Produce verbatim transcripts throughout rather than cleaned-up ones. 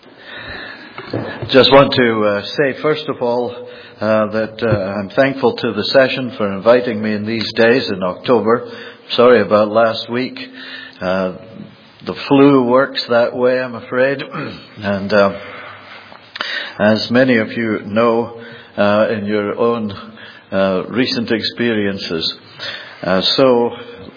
Just want to uh, say, first of all, uh, that uh, I'm thankful to the session for inviting me in these days in October. Sorry about last week. Uh, the flu works that way, I'm afraid. and uh, as many of you know uh, in your own uh, recent experiences. Uh, so,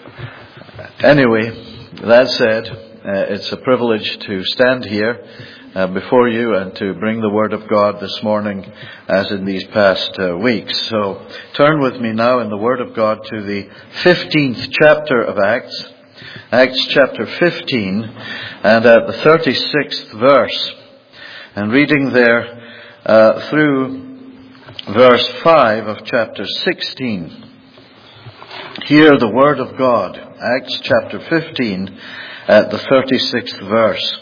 anyway, that said, uh, it's a privilege to stand here Uh, before you and to bring the Word of God this morning as in these past uh, weeks. So turn with me now in the Word of God to the fifteenth chapter of Acts, Acts chapter fifteen, and at the thirty-sixth verse, and reading there uh, through verse five of chapter sixteen. Hear the Word of God, Acts chapter fifteen at the thirty-sixth verse.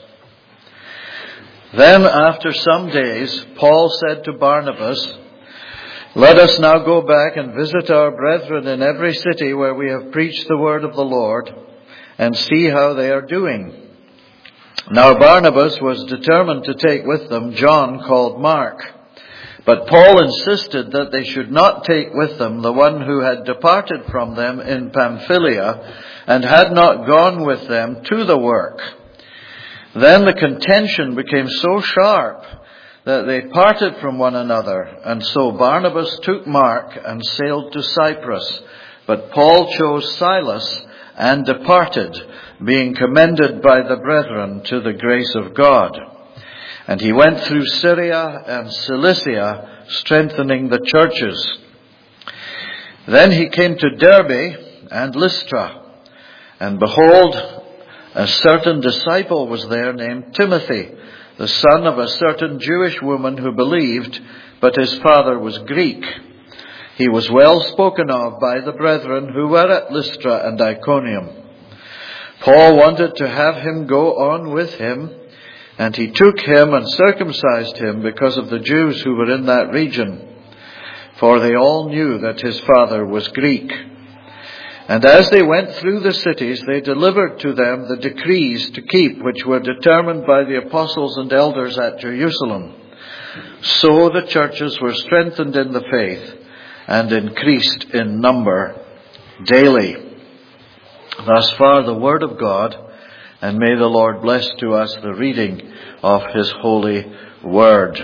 Then after some days, Paul said to Barnabas, "Let us now go back and visit our brethren in every city where we have preached the word of the Lord, and see how they are doing." Now Barnabas was determined to take with them John called Mark. But Paul insisted that they should not take with them the one who had departed from them in Pamphylia, and had not gone with them to the work. Then the contention became so sharp that they parted from one another, and so Barnabas took Mark and sailed to Cyprus. But Paul chose Silas and departed, being commended by the brethren to the grace of God. And he went through Syria and Cilicia, strengthening the churches. Then he came to Derbe and Lystra, and behold, a certain disciple was there named Timothy, the son of a certain Jewish woman who believed, but his father was Greek. He was well spoken of by the brethren who were at Lystra and Iconium. Paul wanted to have him go on with him, and he took him and circumcised him because of the Jews who were in that region, for they all knew that his father was Greek. And as they went through the cities, they delivered to them the decrees to keep, which were determined by the apostles and elders at Jerusalem. So the churches were strengthened in the faith and increased in number daily. Thus far the word of God, and may the Lord bless to us the reading of his holy word.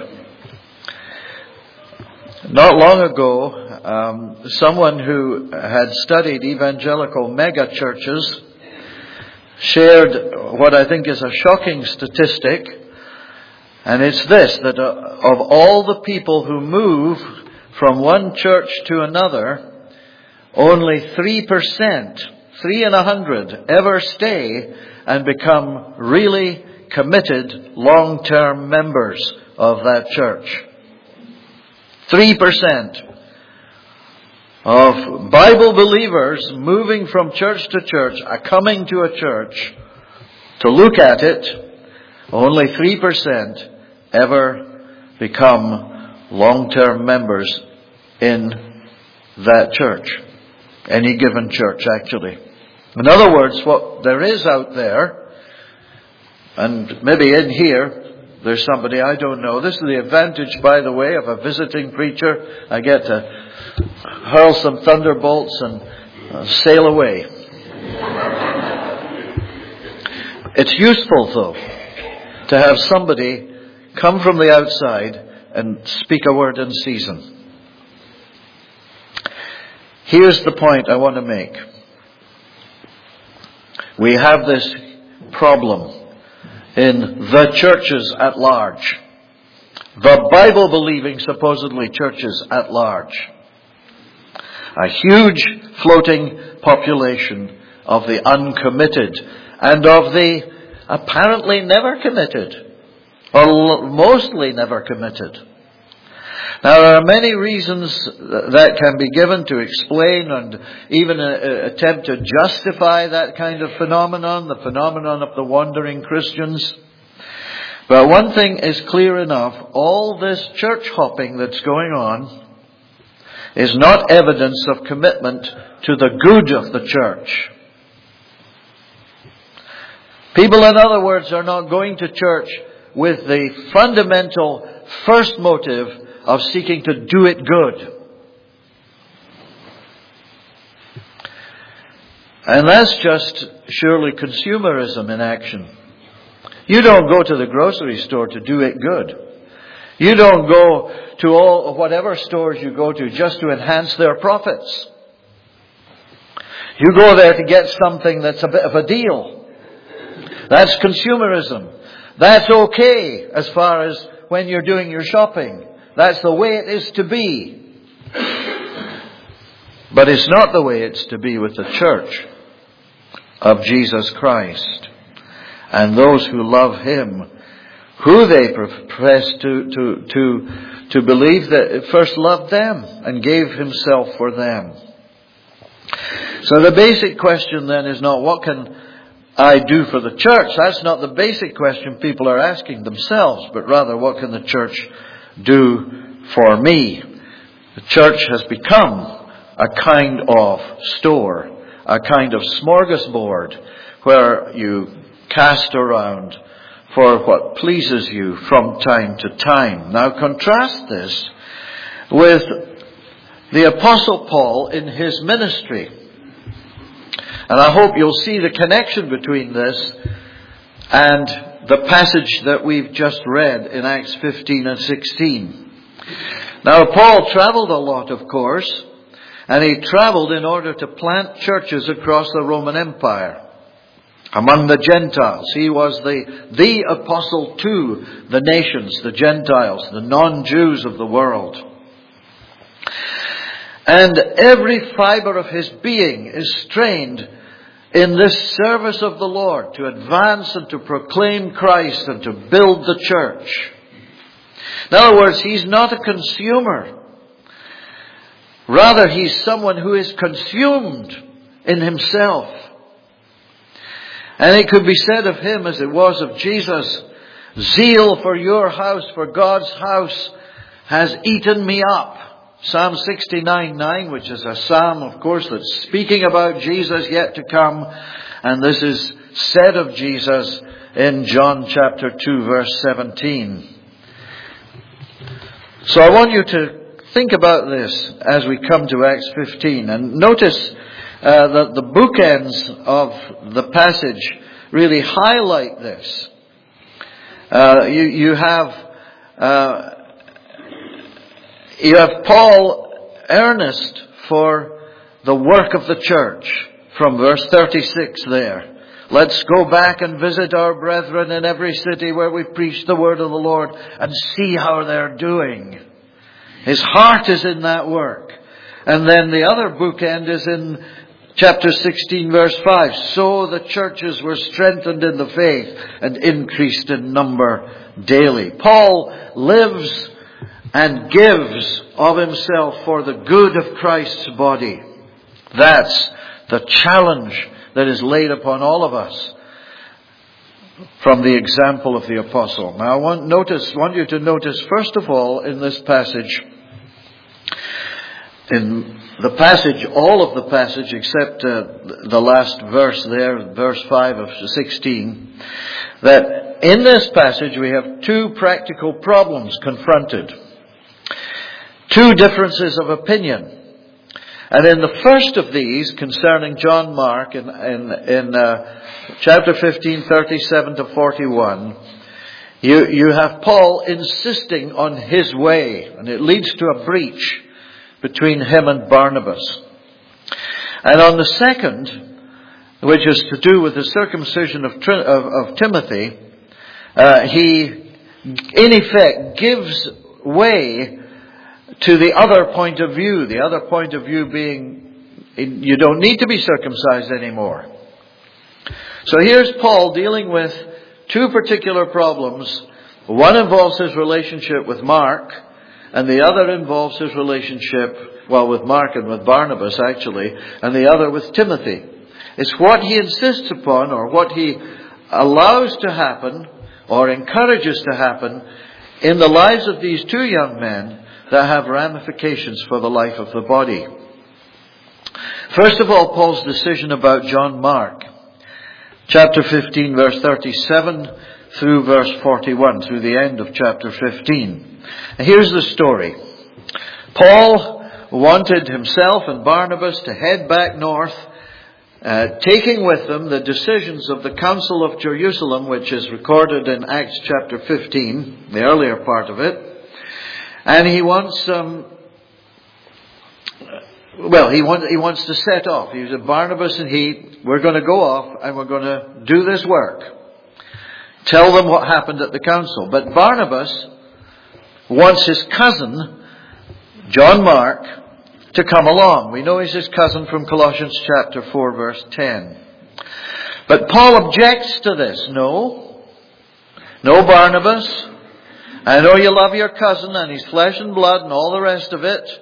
Not long ago, um, someone who had studied evangelical mega churches shared what I think is a shocking statistic, and it's this, that uh, of all the people who move from one church to another, only three percent, three in a hundred, ever stay and become really committed long-term members of that church. Three percent of Bible believers moving from church to church, are coming to a church to look at it, only three percent ever become long-term members in that church. Any given church, actually. In other words, what there is out there, and maybe in here, there's somebody I don't know. This is the advantage, by the way, of a visiting preacher. I get to hurl some thunderbolts and uh, sail away. It's useful, though, to have somebody come from the outside and speak a word in season. Here's the point I want to make. We have this problem in the churches at large. The Bible-believing, supposedly, churches at large. A huge floating population of the uncommitted and of the apparently never committed, or mostly never committed. Now, there are many reasons that can be given to explain and even attempt to justify that kind of phenomenon, the phenomenon of the wandering Christians. But one thing is clear enough, all this church hopping that's going on is not evidence of commitment to the good of the church. People, in other words, are not going to church with the fundamental first motive of seeking to do it good. And that's just surely consumerism in action. You don't go to the grocery store to do it good. You don't go to all whatever stores you go to just to enhance their profits. You go there to get something that's a bit of a deal. That's consumerism. That's okay as far as when you're doing your shopping. That's the way it is to be. But it's not the way it's to be with the church of Jesus Christ and those who love Him, who they profess to, to, to, to believe that first loved them and gave Himself for them. So the basic question then is not what can I do for the church? That's not the basic question people are asking themselves, but rather what can the church do for me? The church has become a kind of store, a kind of smorgasbord where you cast around for what pleases you from time to time. Now contrast this with the Apostle Paul in his ministry. And I hope you'll see the connection between this and the passage that we've just read in Acts fifteen and sixteen. Now Paul traveled a lot, of course, and he traveled in order to plant churches across the Roman Empire. Among the Gentiles, he was the, the apostle to the nations, the Gentiles, the non-Jews of the world. And every fiber of his being is strained in this service of the Lord to advance and to proclaim Christ and to build the church. In other words, he's not a consumer. Rather, he's someone who is consumed in himself. And it could be said of him as it was of Jesus, zeal for your house, for God's house, has eaten me up. Psalm sixty-nine nine, which is a psalm, of course, that's speaking about Jesus yet to come. And this is said of Jesus in John chapter two, verse seventeen. So I want you to think about this as we come to Acts fifteen. And notice uh, that the bookends of the passage really highlight this. Uh, you, you have... Uh, You have Paul earnest for the work of the church from verse thirty-six there. Let's go back and visit our brethren in every city where we preach the word of the Lord and see how they're doing. His heart is in that work. And then the other bookend is in chapter sixteen verse five. So the churches were strengthened in the faith and increased in number daily. Paul lives and gives of himself for the good of Christ's body. That's the challenge that is laid upon all of us from the example of the apostle. Now I want, notice, want you to notice, first of all, in this passage, in the passage, all of the passage except uh, the last verse there, verse five of sixteen, that in this passage we have two practical problems confronted. Two differences of opinion. And in the first of these, concerning John Mark, in, in, in uh, chapter fifteen, thirty-seven to forty-one, you, you have Paul insisting on his way, and it leads to a breach between him and Barnabas. And on the second, which is to do with the circumcision of, of, of Timothy, uh, he in effect gives way to the other point of view. The other point of view being, you don't need to be circumcised anymore. So here's Paul dealing with two particular problems. One involves his relationship with Mark, and the other involves his relationship, well, with Mark and with Barnabas actually, and the other with Timothy. It's what he insists upon, or what he allows to happen, or encourages to happen, in the lives of these two young men that have ramifications for the life of the body. First of all, Paul's decision about John Mark. Chapter fifteen, verse thirty-seven through verse forty-one, through the end of chapter fifteen. And here's the story. Paul wanted himself and Barnabas to head back north, uh, taking with them the decisions of the Council of Jerusalem, which is recorded in Acts chapter fifteen, the earlier part of it. And he wants, um, well, he, want, he wants to set off. He said, Barnabas and he, we're going to go off and we're going to do this work. Tell them what happened at the council. But Barnabas wants his cousin, John Mark, to come along. We know he's his cousin from Colossians chapter four, verse ten. But Paul objects to this. No. No, Barnabas. I know you love your cousin and he's flesh and blood and all the rest of it.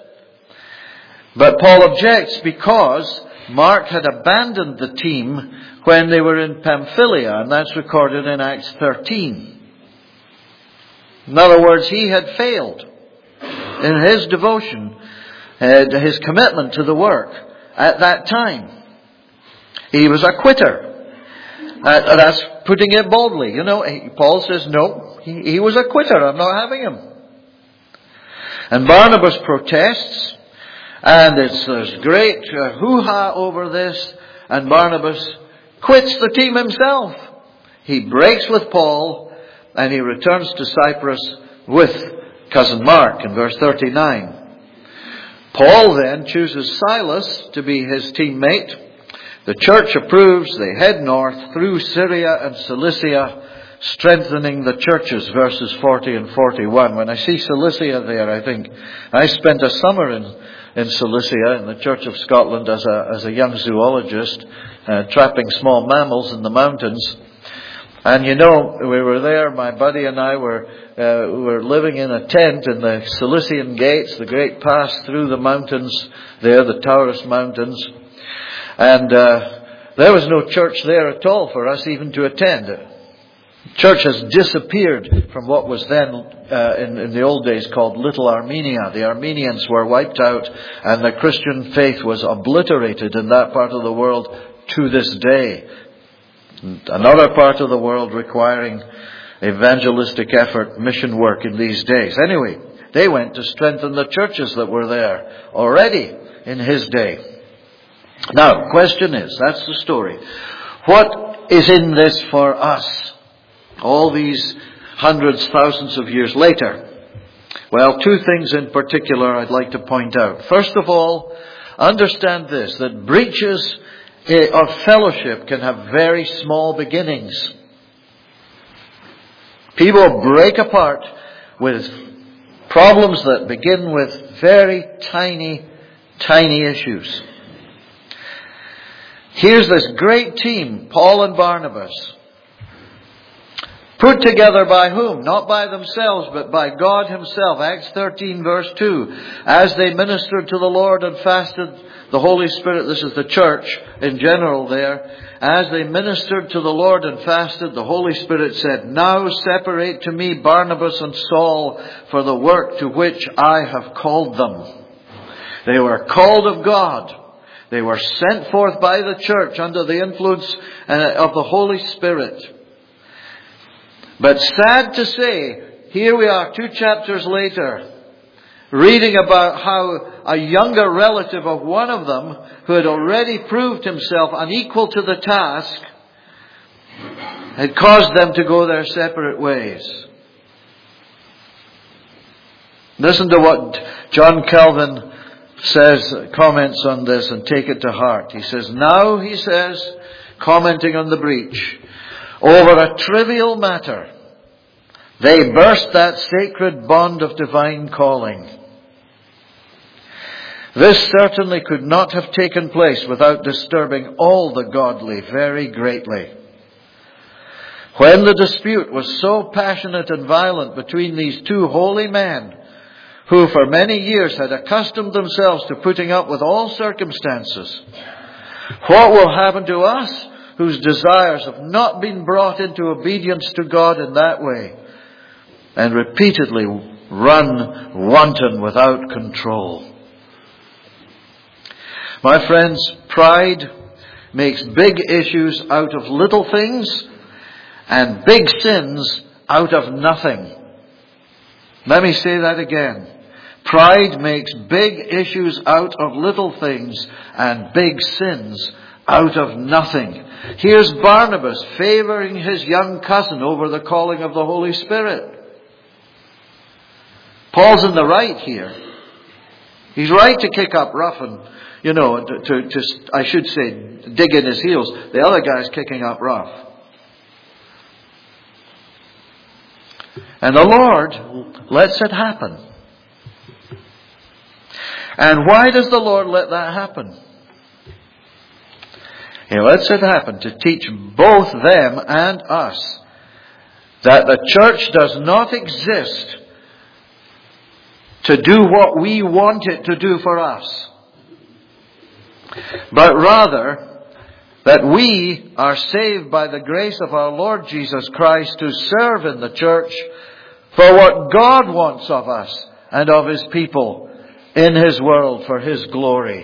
But Paul objects because Mark had abandoned the team when they were in Pamphylia, and that's recorded in Acts thirteen. In other words, he had failed in his devotion, uh, his commitment to the work at that time. He was a quitter. Uh, that's putting it boldly. You know, he, Paul says, no, he, he was a quitter. I'm not having him. And Barnabas protests, and it's, there's great uh, hoo-ha over this, and Barnabas quits the team himself. He breaks with Paul, and he returns to Cyprus with cousin Mark in verse thirty-nine. Paul then chooses Silas to be his teammate. The church approves. They head north through Syria and Cilicia, strengthening the churches, verses forty and forty-one. When I see Cilicia there, I think, I spent a summer in, in Cilicia, in the Church of Scotland, as a, as a young zoologist, uh, trapping small mammals in the mountains. And you know, we were there, my buddy and I were, uh, we were living in a tent in the Cilician Gates, the great pass through the mountains there, the Taurus Mountains. And uh, there was no church there at all for us even to attend. The church has disappeared from what was then, uh, in, in the old days, called Little Armenia. The Armenians were wiped out and the Christian faith was obliterated in that part of the world to this day. Another part of the world requiring evangelistic effort, mission work in these days. Anyway, they went to strengthen the churches that were there already in his day. Now, question is, that's the story. What is in this for us? All these hundreds, thousands of years later. Well, two things in particular I'd like to point out. First of all, understand this, that breaches of fellowship can have very small beginnings. People break apart with problems that begin with very tiny, tiny issues. Here's this great team, Paul and Barnabas, put together by whom? Not by themselves, but by God Himself. Acts thirteen verse two. As they ministered to the Lord and fasted, the Holy Spirit, this is the church in general there, as they ministered to the Lord and fasted, the Holy Spirit said, now separate to me Barnabas and Saul for the work to which I have called them. They were called of God. They were sent forth by the church under the influence of the Holy Spirit. But sad to say, here we are two chapters later, reading about how a younger relative of one of them, who had already proved himself unequal to the task, had caused them to go their separate ways. Listen to what John Calvin says, comments on this, and take it to heart. He says, now, he says, commenting on the breach, over a trivial matter, they burst that sacred bond of divine calling. This certainly could not have taken place without disturbing all the godly very greatly. When the dispute was so passionate and violent between these two holy men, who for many years had accustomed themselves to putting up with all circumstances, what will happen to us whose desires have not been brought into obedience to God in that way, and repeatedly run wanton without control? My friends, pride makes big issues out of little things, and big sins out of nothing. Let me say that again. Pride makes big issues out of little things and big sins out of nothing. Here's Barnabas favoring his young cousin over the calling of the Holy Spirit. Paul's in the right here. He's right to kick up rough and, you know, to, to, to I should say, dig in his heels. The other guy's kicking up rough. And the Lord lets it happen. And why does the Lord let that happen? He lets it happen to teach both them and us that the church does not exist to do what we want it to do for us, but rather that we are saved by the grace of our Lord Jesus Christ to serve in the church for what God wants of us and of His people in His world for His glory.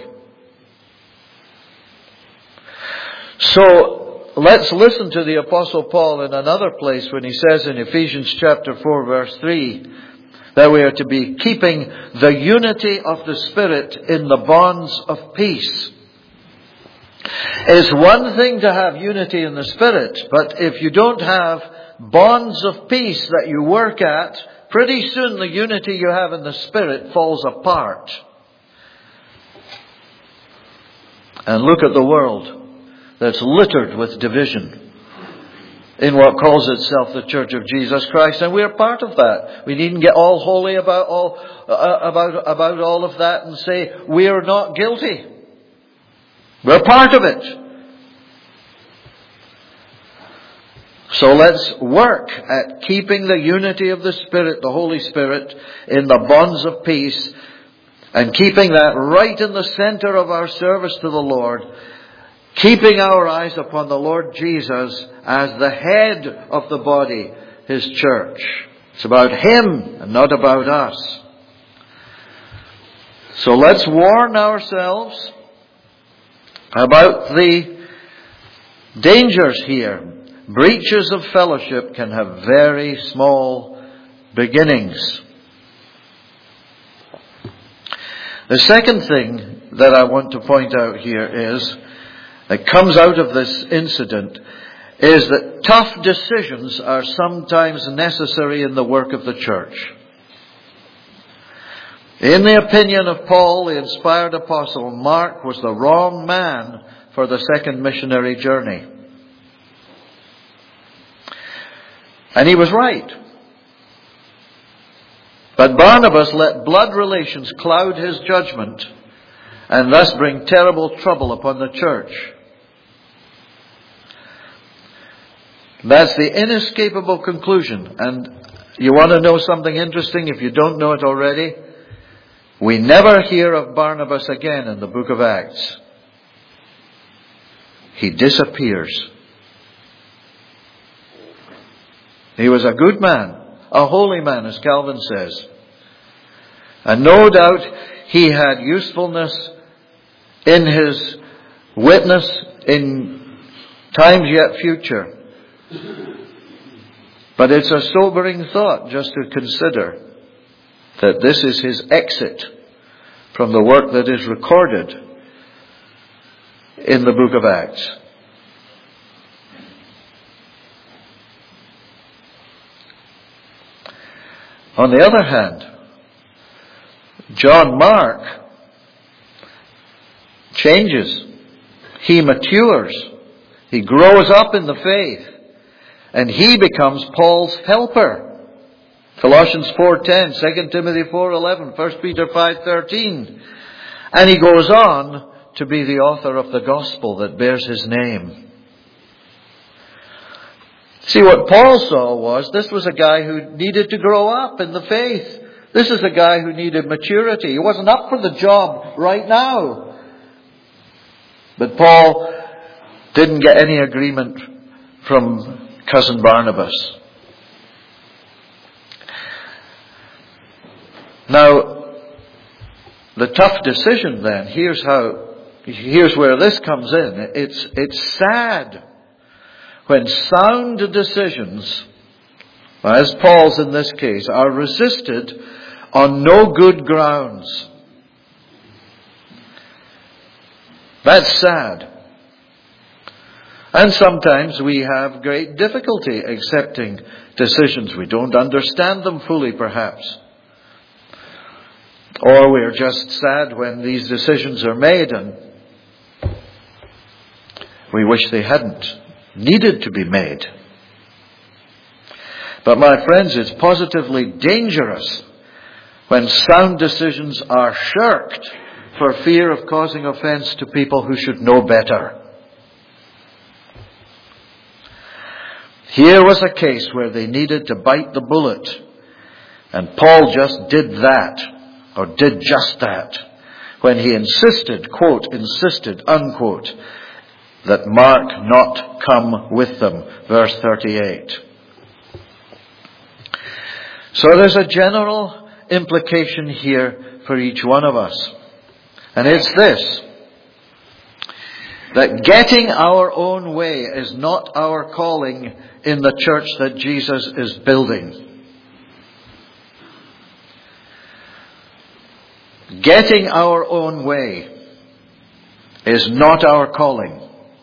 So, let's listen to the Apostle Paul in another place when he says in Ephesians chapter four verse three that we are to be keeping the unity of the Spirit in the bonds of peace. It's one thing to have unity in the Spirit, but if you don't have bonds of peace that you work at, pretty soon the unity you have in the Spirit falls apart. And look at the world that's littered with division in what calls itself the Church of Jesus Christ, and we're part of that. We needn't get all holy about all uh, about about all of that and say we're not guilty. We're part of it. So let's work at keeping the unity of the Spirit, the Holy Spirit, in the bonds of peace, and keeping that right in the center of our service to the Lord, keeping our eyes upon the Lord Jesus as the head of the body, His church. It's about Him and not about us. So let's warn ourselves about the dangers here. Breaches of fellowship can have very small beginnings. The second thing that I want to point out here is, that comes out of this incident, is that tough decisions are sometimes necessary in the work of the church. In the opinion of Paul, the inspired apostle, Mark was the wrong man for the second missionary journey. And he was right. But Barnabas let blood relations cloud his judgment and thus bring terrible trouble upon the church. That's the inescapable conclusion. And you want to know something interesting if you don't know it already? We never hear of Barnabas again in the book of Acts. He disappears. He was a good man, a holy man, as Calvin says. And no doubt he had usefulness in his witness in times yet future. But it's a sobering thought just to consider that this is his exit from the work that is recorded in the book of Acts. On the other hand, John Mark changes. He matures. He grows up in the faith. And he becomes Paul's helper. Colossians four ten, Second Timothy four eleven, First Peter five thirteen. And he goes on to be the author of the gospel that bears his name. See, what Paul saw was this was a guy who needed to grow up in the faith. This is a guy who needed maturity. He wasn't up for the job right now. But Paul didn't get any agreement from cousin Barnabas. Now, the tough decision then, here's how, here's where this comes in. It's, it's sad when sound decisions, as Paul's in this case, are resisted on no good grounds. That's sad. And sometimes we have great difficulty accepting decisions. We don't understand them fully, perhaps. Or we're just sad when these decisions are made and we wish they hadn't needed to be made. But my friends, it's positively dangerous when sound decisions are shirked for fear of causing offense to people who should know better. Here was a case where they needed to bite the bullet, and Paul just did that, or did just that, when he insisted, quote, insisted, unquote, that Mark not come with them, verse thirty-eight. So there's a general implication here for each one of us, and it's this: that getting our own way is not our calling in the church that Jesus is building. Getting our own way is not our calling.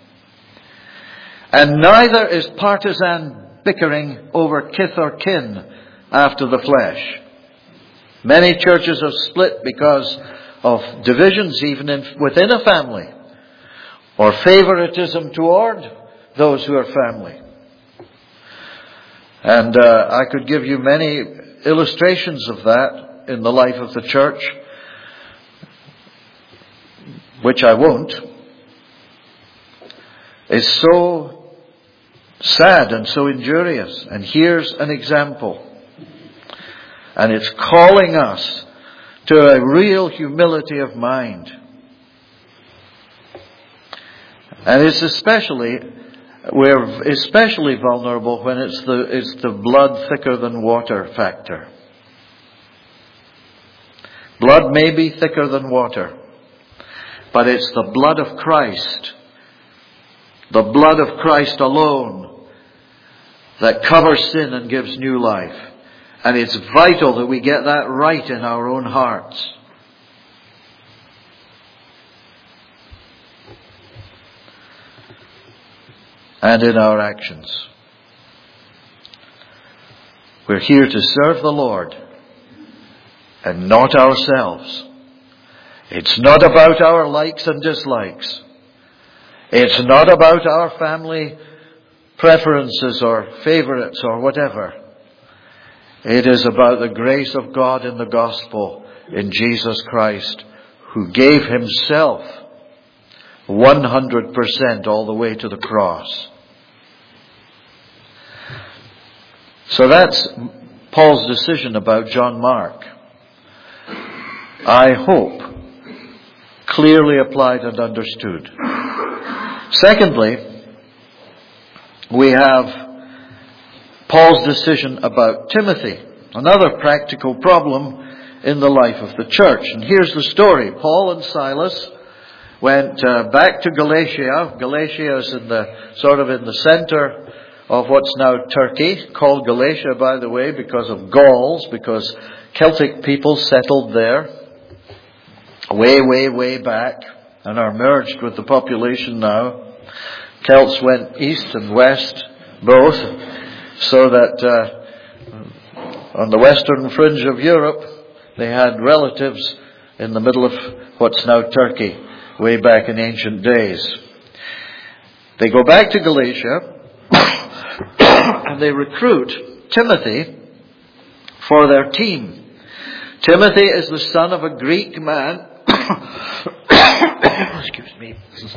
And neither is partisan bickering over kith or kin after the flesh. Many churches have split because of divisions even in, within a family, or favoritism toward those who are family. And uh, I could give you many illustrations of that in the life of the church, which I won't. It's so sad and so injurious. And here's an example. And it's calling us to a real humility of mind. And it's especially, we're especially vulnerable when it's the, it's the blood thicker than water factor. Blood may be thicker than water, but it's the blood of Christ, the blood of Christ alone, that covers sin and gives new life. And it's vital that we get that right in our own hearts. And in our actions. We're here to serve the Lord and not ourselves. It's not about our likes and dislikes. It's not about our family preferences or favorites or whatever. It is about the grace of God in the gospel in Jesus Christ, who gave himself one hundred percent all the way to the cross. So that's Paul's decision about John Mark. I hope clearly applied and understood. Secondly, we have Paul's decision about Timothy, another practical problem in the life of the church. And here's the story. Paul and Silas went uh, back to Galatia. Galatia is in the sort of in the center of what's now Turkey, called Galatia, by the way, because of Gauls, because Celtic people settled there way, way, way back and are merged with the population now. Celts went east and west, both, so that uh, on the western fringe of Europe, they had relatives in the middle of what's now Turkey, way back in ancient days. They go back to Galatia, and they recruit Timothy for their team. Timothy is the son of a Greek man. Excuse me.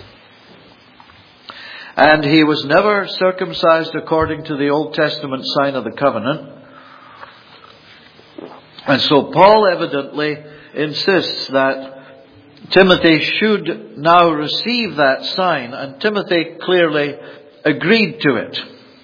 And he was never circumcised according to the Old Testament sign of the covenant. And so Paul evidently insists that Timothy should now receive that sign, and Timothy clearly agreed to it.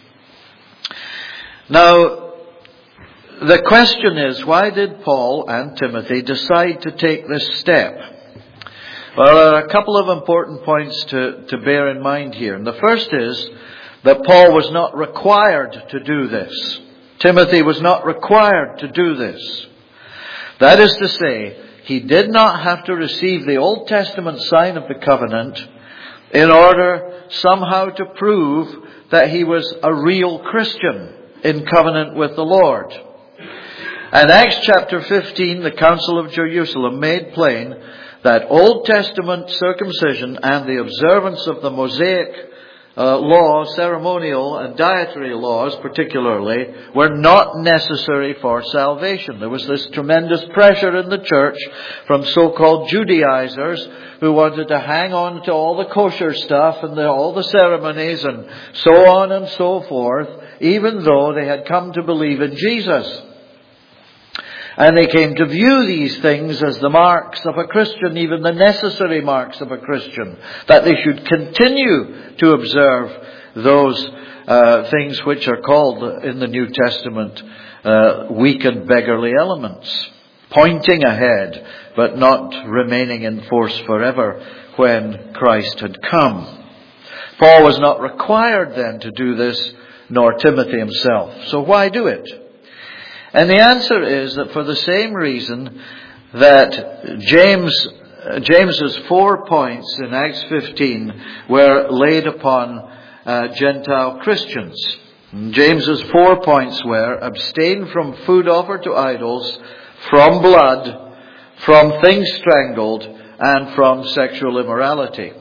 Now, the question is, why did Paul and Timothy decide to take this step? Well, there are a couple of important points to, to bear in mind here. And the first is, that Paul was not required to do this. Timothy was not required to do this. That is to say, he did not have to receive the Old Testament sign of the covenant in order somehow to prove that he was a real Christian in covenant with the Lord. And Acts chapter fifteen, the Council of Jerusalem made plain that Old Testament circumcision and the observance of the Mosaic uh, law, ceremonial and dietary laws particularly, were not necessary for salvation. There was this tremendous pressure in the church from so-called Judaizers who wanted to hang on to all the kosher stuff and the, all the ceremonies and so on and so forth, even though they had come to believe in Jesus. And they came to view these things as the marks of a Christian, even the necessary marks of a Christian, that they should continue to observe those uh, things which are called in the New Testament uh, weak and beggarly elements, pointing ahead, but not remaining in force forever when Christ had come. Paul was not required then to do this, nor Timothy himself. So why do it? And the answer is that for the same reason that James, James's four points in Acts fifteen were laid upon uh, Gentile Christians. And James's four points were: abstain from food offered to idols, from blood, from things strangled, and from sexual immorality.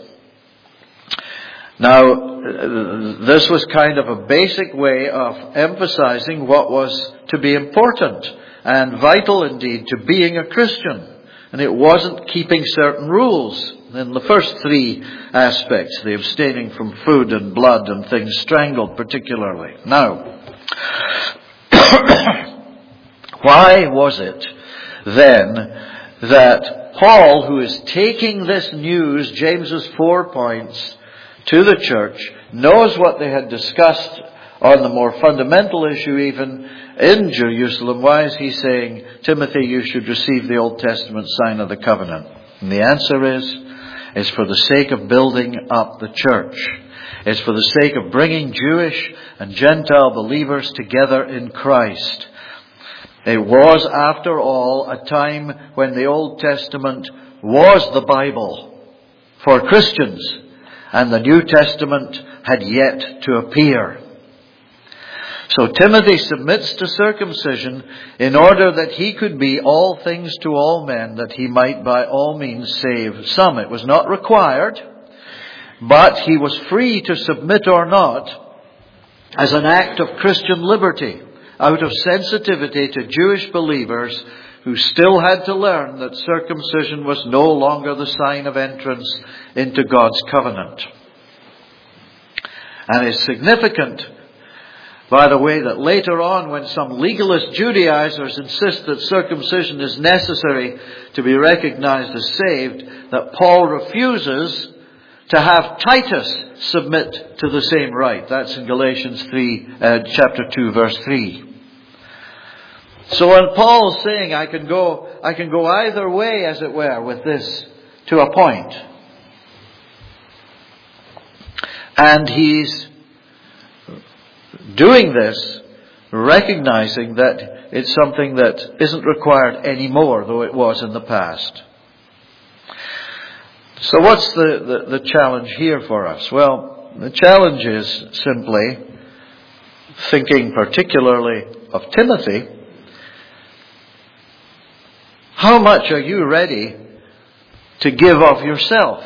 Now, this was kind of a basic way of emphasizing what was to be important and vital indeed to being a Christian. And it wasn't keeping certain rules in the first three aspects, the abstaining from food and blood and things strangled particularly. Now, why was it then that Paul, who is taking this news, James's four points, to the church, knows what they had discussed on the more fundamental issue even in Jerusalem? Why is he saying, Timothy, you should receive the Old Testament sign of the covenant? And the answer is, it's for the sake of building up the church. It's for the sake of bringing Jewish and Gentile believers together in Christ. It was, after all, a time when the Old Testament was the Bible for Christians, and the New Testament had yet to appear. So Timothy submits to circumcision in order that he could be all things to all men, that he might by all means save some. It was not required, but he was free to submit or not as an act of Christian liberty, out of sensitivity to Jewish believers who still had to learn that circumcision was no longer the sign of entrance into God's covenant. And it's significant, by the way, that later on when some legalist Judaizers insist that circumcision is necessary to be recognized as saved, that Paul refuses to have Titus submit to the same rite. That's in Galatians three, uh, chapter two, verse three. So when Paul's saying, I can go, I can go either way, as it were, with this, to a point. And he's doing this, recognizing that it's something that isn't required anymore, though it was in the past. So what's the, the, the challenge here for us? Well, the challenge is simply, thinking particularly of Timothy, how much are you ready to give of yourself?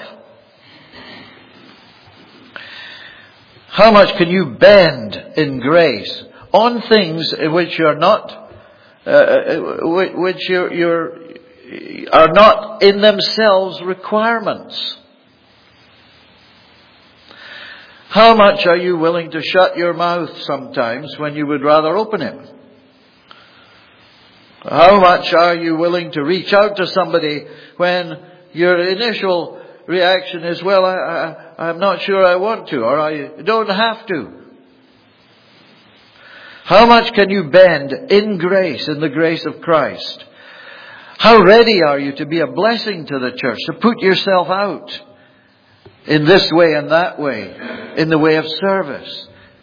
How much can you bend in grace on things which are not, uh, which you're, you're, are not in themselves requirements? How much are you willing to shut your mouth sometimes when you would rather open it? How much are you willing to reach out to somebody when your initial reaction is, well, I, I, I'm not sure I want to, or I don't have to? How much can you bend in grace, in the grace of Christ? How ready are you to be a blessing to the church, to put yourself out in this way and that way, in the way of service,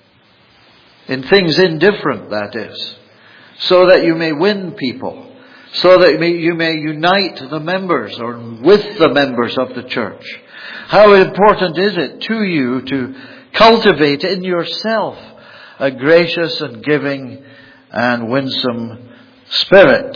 in things indifferent, that is, so that you may win people, so that you may unite the members or with the members of the church. How important is it to you to cultivate in yourself a gracious and giving and winsome spirit?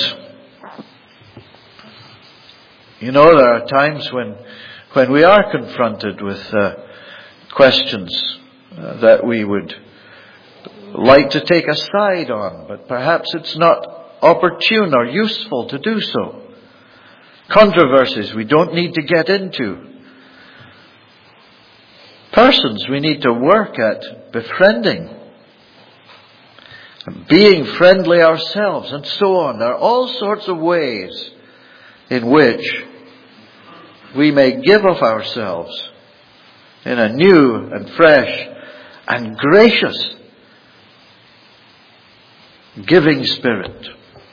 You know, there are times when when we are confronted with uh, questions uh, that we would like to take a side on, but perhaps it's not opportune or useful to do so. Controversies we don't need to get into. Persons we need to work at befriending. Being friendly ourselves and so on. There are all sorts of ways in which we may give of ourselves in a new and fresh and gracious giving spirit.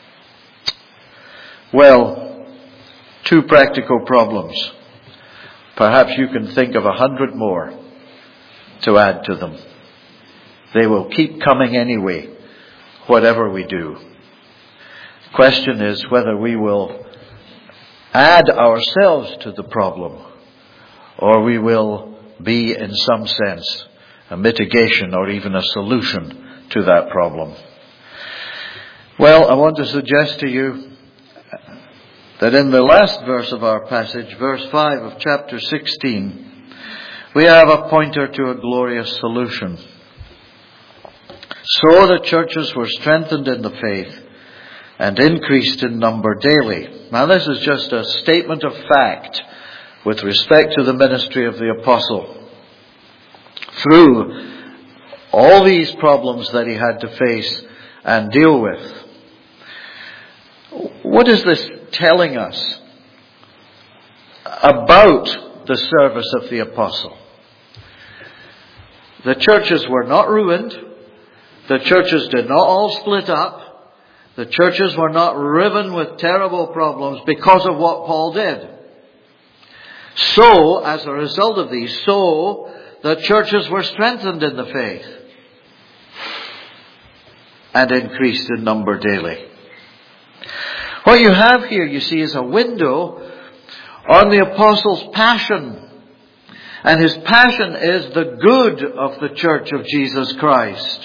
Well, two practical problems. Perhaps you can think of a hundred more to add to them. They will keep coming anyway, whatever we do. The question is whether we will add ourselves to the problem, or we will be, in some sense, a mitigation or even a solution to that problem. Well, I want to suggest to you that in the last verse of our passage, verse five of chapter sixteen, we have a pointer to a glorious solution. So the churches were strengthened in the faith and increased in number daily. Now this is just a statement of fact with respect to the ministry of the apostle. Through all these problems that he had to face and deal with. What is this telling us about the service of the apostle? The churches were not ruined. The churches did not all split up. The churches were not riven with terrible problems because of what Paul did. So, as a result of these, so the churches were strengthened in the faith and increased in number daily. What you have here, you see, is a window on the apostle's passion. And his passion is the good of the church of Jesus Christ.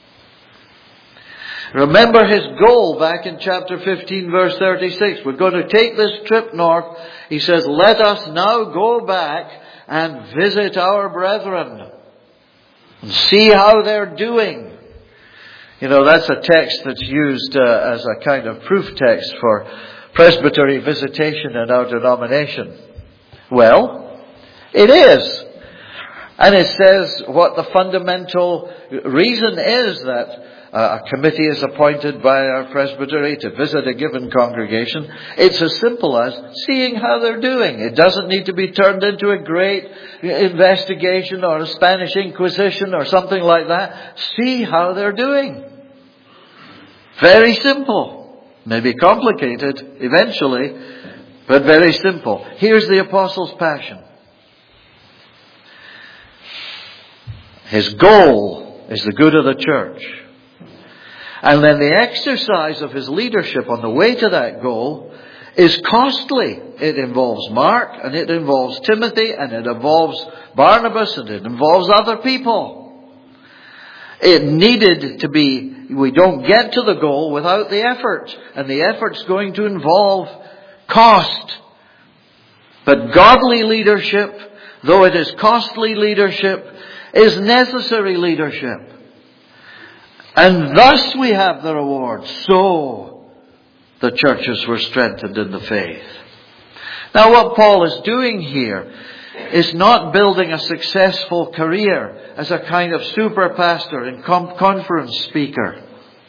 Remember his goal back in chapter fifteen, verse thirty-six. We're going to take this trip north. He says, let us now go back and visit our brethren and see how they're doing. You know, that's a text that's used uh, as a kind of proof text for presbytery visitation in our denomination. Well, it is. And it says what the fundamental reason is that uh, a committee is appointed by our presbytery to visit a given congregation. It's as simple as seeing how they're doing. It doesn't need to be turned into a great investigation or a Spanish Inquisition or something like that. See how they're doing. Very simple. Maybe complicated eventually, but very simple. Here's the apostle's passion. His goal is the good of the church. And then the exercise of his leadership on the way to that goal is costly. It involves Mark, and it involves Timothy, and it involves Barnabas, and it involves other people. It needed to be, we don't get to the goal without the effort. And the effort's going to involve cost. But godly leadership, though it is costly leadership, is necessary leadership. And thus we have the reward. So the churches were strengthened in the faith. Now what Paul is doing here is not building a successful career as a kind of super pastor and com- conference speaker.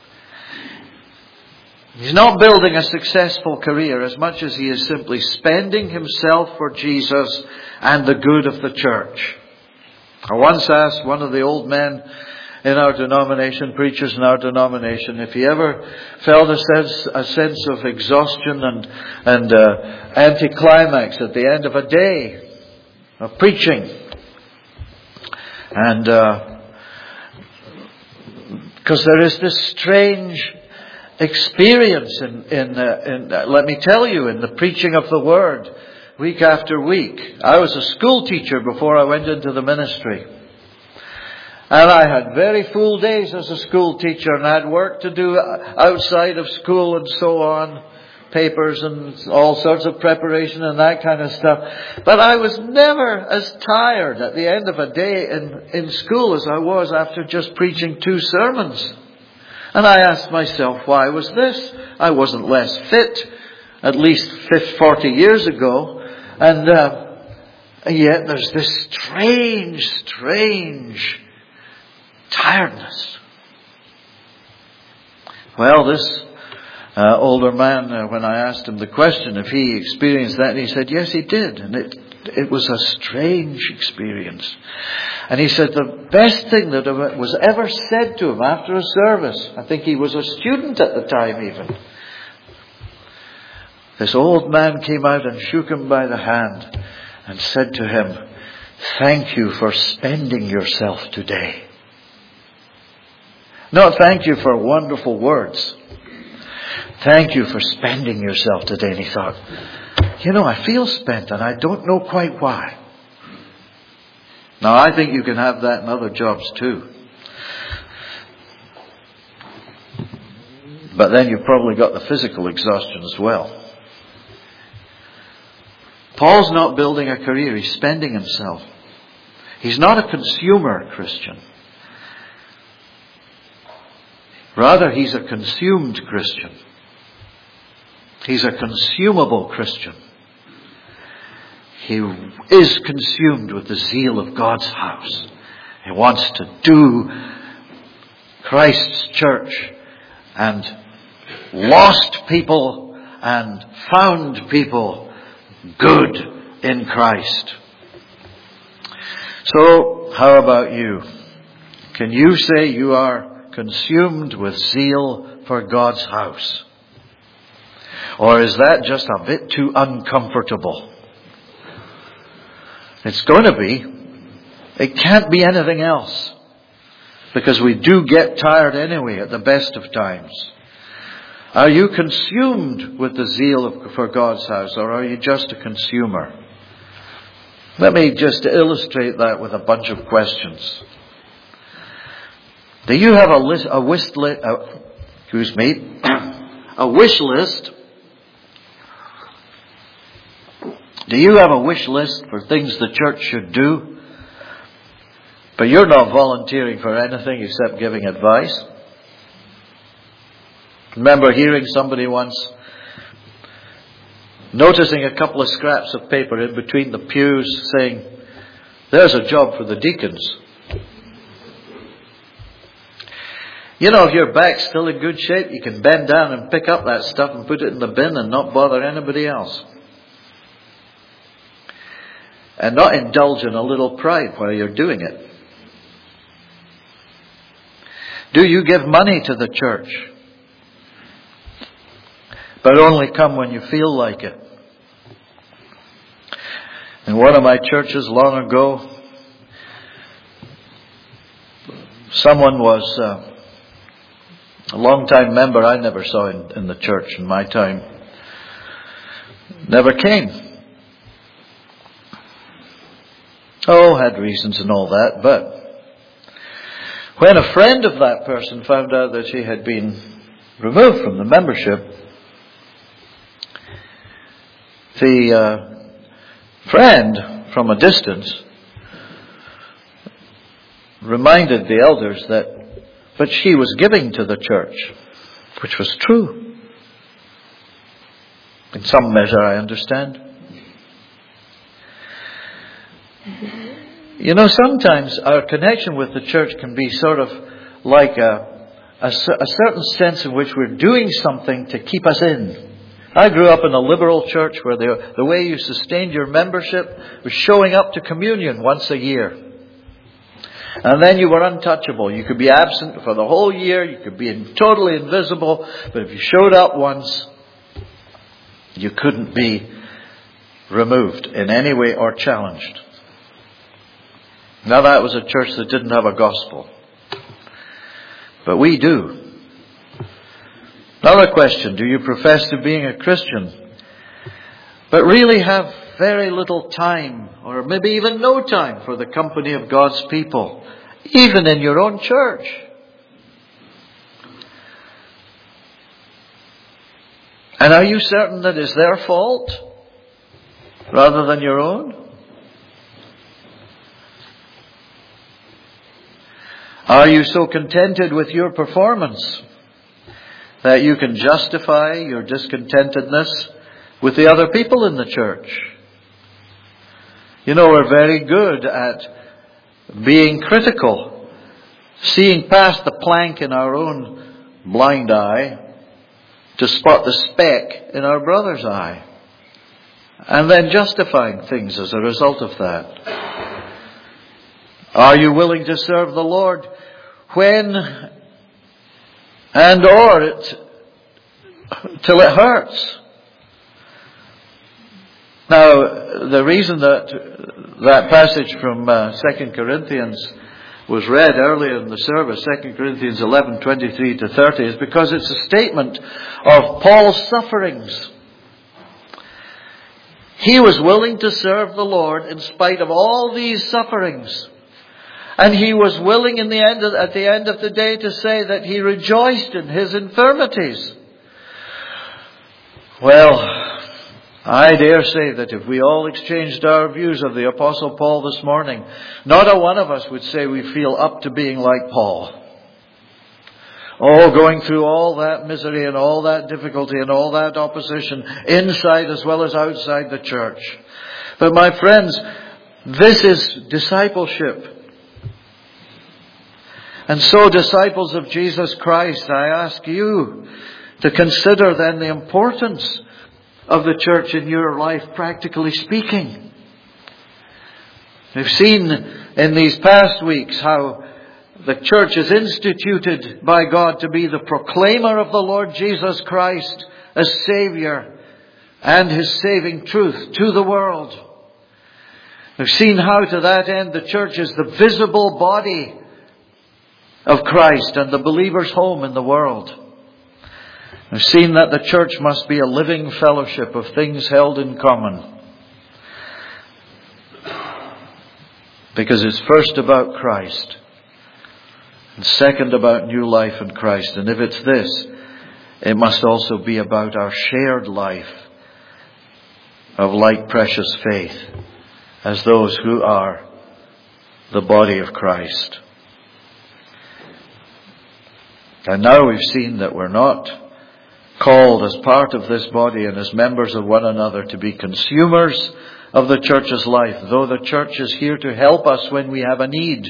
He's not building a successful career as much as he is simply spending himself for Jesus and the good of the church. I once asked one of the old men in our denomination, preachers in our denomination, if he ever felt a sense, a sense of exhaustion and, and uh, anticlimax at the end of a day of preaching. And uh, Because there is this strange experience in, in, uh, in uh, let me tell you, in the preaching of the Word, week after week. I was a school teacher before I went into the ministry. And I had very full days as a school teacher, and I had work to do outside of school and so on. Papers and all sorts of preparation and that kind of stuff. But I was never as tired at the end of a day in, in school as I was after just preaching two sermons. And I asked myself, why was this? I wasn't less fit, at least forty years ago. And, uh, and yet there's this strange, strange tiredness. Well, this Uh, older man, uh, when I asked him the question if he experienced that, and he said, yes, he did. And it, it was a strange experience. And he said the best thing that was ever said to him after a service, I think he was a student at the time even, this old man came out and shook him by the hand and said to him, thank you for spending yourself today. Not thank you for wonderful words. Thank you for spending yourself today. And he thought, you know, I feel spent and I don't know quite why. Now, I think you can have that in other jobs too. But then you've probably got the physical exhaustion as well. Paul's not building a career. He's spending himself. He's not a consumer Christian. Rather, he's a consumed Christian. He's a consumable Christian. He is consumed with the zeal of God's house. He wants to do Christ's church and lost people and found people good in Christ. So, how about you? Can you say you are consumed with zeal for God's house? Or is that just a bit too uncomfortable? It's going to be. It can't be anything else. Because we do get tired anyway at the best of times. Are you consumed with the zeal of, for God's house, or are you just a consumer? Let me just illustrate that with a bunch of questions. Do you have a list, a wish list, uh, excuse me, a wish list? Do you have a wish list for things the church should do? But you're not volunteering for anything except giving advice. Remember hearing somebody once noticing a couple of scraps of paper in between the pews saying, there's a job for the deacons. You know, if your back's still in good shape, you can bend down and pick up that stuff and put it in the bin and not bother anybody else. And not indulge in a little pride while you're doing it. Do you give money to the church? But only come when you feel like it. In one of my churches long ago, someone was uh, a long-time member I never saw in, in the church in my time. Never came. Oh, had reasons and all that, but when a friend of that person found out that she had been removed from the membership, the uh, friend from a distance reminded the elders that, but she was giving to the church, which was true. In some measure, I understand. You know, sometimes our connection with the church can be sort of like a, a, a certain sense in which we're doing something to keep us in. I grew up in a liberal church where the, the way you sustained your membership was showing up to communion once a year. And then you were untouchable. You could be absent for the whole year. You could be in, totally invisible. But if you showed up once, you couldn't be removed in any way or challenged. Now that was a church that didn't have a gospel. But we do. Another question, do you profess to being a Christian, but really have very little time, or maybe even no time, for the company of God's people, even in your own church? And are you certain that it's their fault rather than your own? Are you so contented with your performance that you can justify your discontentedness with the other people in the church? You know, we're very good at being critical, seeing past the plank in our own blind eye to spot the speck in our brother's eye, and then justifying things as a result of that. Are you willing to serve the Lord when and or it till it hurts? Now, the reason that that passage from uh, Second Corinthians was read earlier in the service, Second Corinthians eleven, twenty-three to thirty, is because it's a statement of Paul's sufferings. He was willing to serve the Lord in spite of all these sufferings. And he was willing in the end, at the end of the day, to say that he rejoiced in his infirmities. Well, I dare say that if we all exchanged our views of the Apostle Paul this morning, not a one of us would say we feel up to being like Paul. Oh, going through all that misery and all that difficulty and all that opposition, inside as well as outside the church. But my friends, this is discipleship. And so, disciples of Jesus Christ, I ask you to consider then the importance of the church in your life, practically speaking. We've seen in these past weeks how the church is instituted by God to be the proclaimer of the Lord Jesus Christ as Savior and His saving truth to the world. We've seen how to that end the church is the visible body of Christ and the believer's home in the world. We've seen that the church must be a living fellowship of things held in common. Because it's first about Christ, and second about new life in Christ. And if it's this, it must also be about our shared life of like precious faith as those who are the body of Christ. And now we've seen that we're not called as part of this body and as members of one another to be consumers of the church's life, though the church is here to help us when we have a need.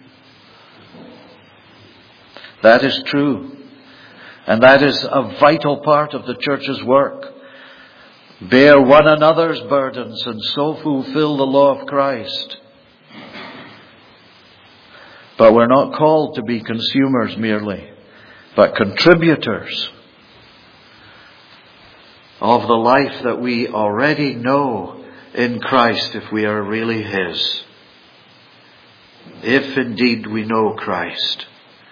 That is true. And that is a vital part of the church's work. Bear one another's burdens and so fulfill the law of Christ. But we're not called to be consumers merely, but contributors of the life that we already know in Christ if we are really His. If indeed we know Christ.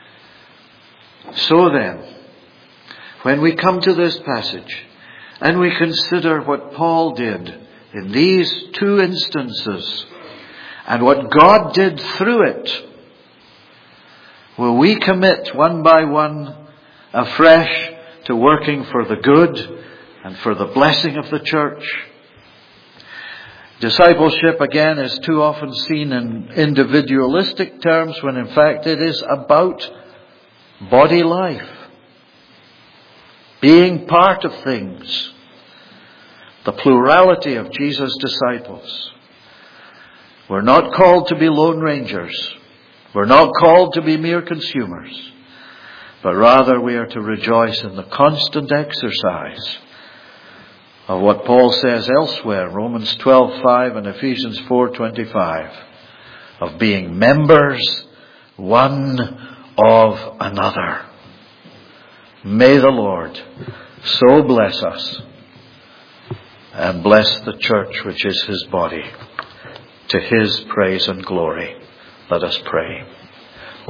So then, when we come to this passage and we consider what Paul did in these two instances and what God did through it, will we commit one by one afresh to working for the good and for the blessing of the church? Discipleship, again, is too often seen in individualistic terms when in fact it is about body life. Being part of things. The plurality of Jesus' disciples. We're not called to be lone rangers. We're not called to be mere consumers. But rather we are to rejoice in the constant exercise of what Paul says elsewhere, Romans twelve five and Ephesians four twenty-five, of being members one of another. May the Lord so bless us and bless the church which is His body, to His praise and glory. Let us pray.